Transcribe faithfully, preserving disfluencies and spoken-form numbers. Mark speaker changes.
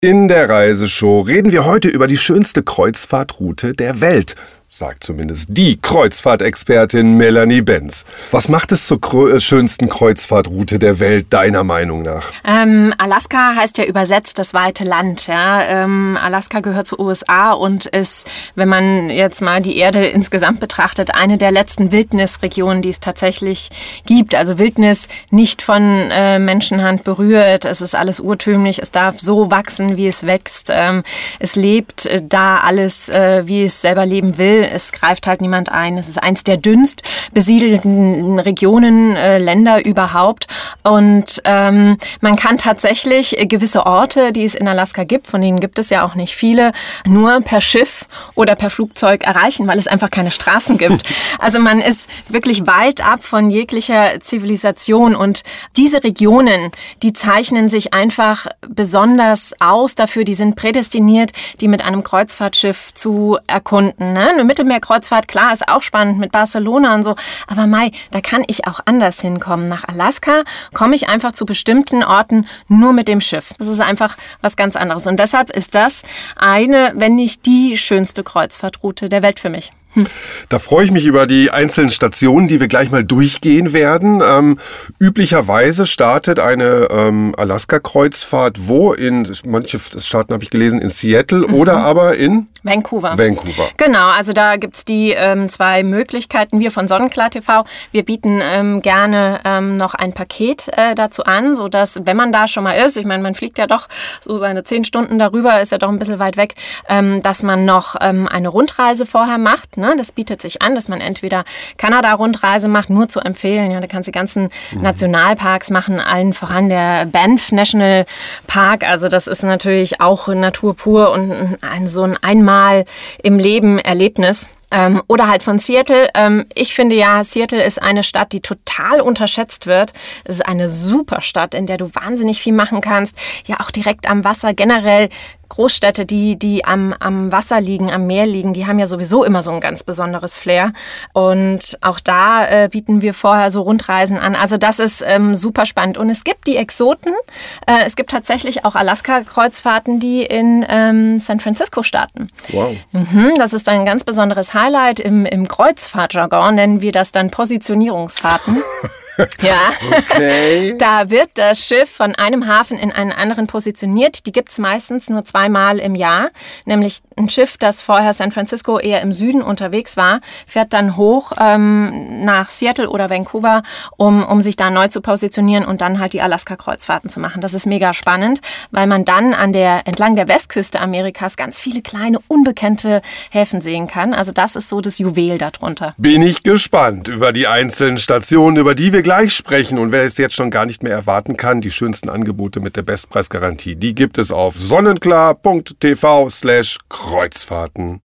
Speaker 1: In der Reiseshow reden wir heute über die schönste Kreuzfahrtroute der Welt, sagt zumindest die Kreuzfahrtexpertin Melanie Benz. Was macht es zur krö- schönsten Kreuzfahrtroute der Welt, deiner Meinung nach?
Speaker 2: Ähm, Alaska heißt ja übersetzt das weite Land. Ja? Ähm, Alaska gehört zu U S A und ist, wenn man jetzt mal die Erde insgesamt betrachtet, eine der letzten Wildnisregionen, die es tatsächlich gibt. Also Wildnis nicht von äh, Menschenhand berührt. Es ist alles urtümlich. Es darf so wachsen, wie es wächst. Ähm, es lebt äh, da alles, äh, wie es selber leben will. Es greift halt niemand ein. Es ist eins der dünnst besiedelten Regionen, äh, Länder überhaupt. Und ähm, man kann tatsächlich gewisse Orte, die es in Alaska gibt, von denen gibt es ja auch nicht viele, nur per Schiff oder per Flugzeug erreichen, weil es einfach keine Straßen gibt. Also man ist wirklich weit ab von jeglicher Zivilisation. Und diese Regionen, die zeichnen sich einfach besonders aus dafür. Die sind prädestiniert, die mit einem Kreuzfahrtschiff zu erkunden. Ne? Eine Mittelmeerkreuzfahrt, klar, ist auch spannend mit Barcelona und so. Aber Mai, da kann ich auch anders hinkommen. Nach Alaska komme ich einfach zu bestimmten Orten nur mit dem Schiff. Das ist einfach was ganz anderes. Und deshalb ist das eine, wenn nicht die schönste Kreuzfahrtroute der Welt für mich. Hm.
Speaker 1: Da freue ich mich über die einzelnen Stationen, die wir gleich mal durchgehen werden. Ähm, üblicherweise startet eine ähm, Alaska-Kreuzfahrt wo? In manche Staaten habe ich gelesen, in Seattle mhm. oder aber in
Speaker 2: Vancouver.
Speaker 1: Vancouver.
Speaker 2: Genau, also da gibt's die ähm, zwei Möglichkeiten. Wir von Sonnenklar T V, wir bieten ähm, gerne ähm, noch ein Paket äh, dazu an, sodass, wenn man da schon mal ist, ich meine, man fliegt ja doch so seine zehn Stunden darüber, ist ja doch ein bisschen weit weg, ähm, dass man noch ähm, eine Rundreise vorher macht. Ne? Das bietet sich an, dass man entweder Kanada-Rundreise macht, nur zu empfehlen. Ja, da kannst du die ganzen mhm. Nationalparks machen, allen voran der Banff National Park. Also das ist natürlich auch Natur pur und ein, so ein einmal im Leben Erlebnis. Ähm, oder halt von Seattle. Ähm, ich finde ja, Seattle ist eine Stadt, die total unterschätzt wird. Es ist eine super Stadt, in der du wahnsinnig viel machen kannst. Ja, auch direkt am Wasser. Generell Großstädte, die, die am, am Wasser liegen, am Meer liegen, die haben ja sowieso immer so ein ganz besonderes Flair. Und auch da äh, bieten wir vorher so Rundreisen an. Also das ist ähm, super spannend. Und es gibt die Exoten. Äh, es gibt tatsächlich auch Alaska-Kreuzfahrten, die in ähm, San Francisco starten.
Speaker 1: Wow.
Speaker 2: Mhm, das ist ein ganz besonderes Highlight. Im, im Kreuzfahrtjargon nennen wir das dann Positionierungsfahrten. Ja,
Speaker 1: okay.
Speaker 2: Da wird das Schiff von einem Hafen in einen anderen positioniert. Die gibt's meistens nur zweimal im Jahr. Nämlich ein Schiff, das vorher San Francisco eher im Süden unterwegs war, fährt dann hoch ähm, nach Seattle oder Vancouver, um, um sich da neu zu positionieren und dann halt die Alaska-Kreuzfahrten zu machen. Das ist mega spannend, weil man dann an der, entlang der Westküste Amerikas ganz viele kleine, unbekannte Häfen sehen kann. Also das ist so das Juwel darunter.
Speaker 1: Bin ich gespannt über die einzelnen Stationen, über die wir gleich sprechen. Und wer es jetzt schon gar nicht mehr erwarten kann, die schönsten Angebote mit der Bestpreisgarantie, die gibt es auf sonnenklar punkt t v slash Kreuzfahrten.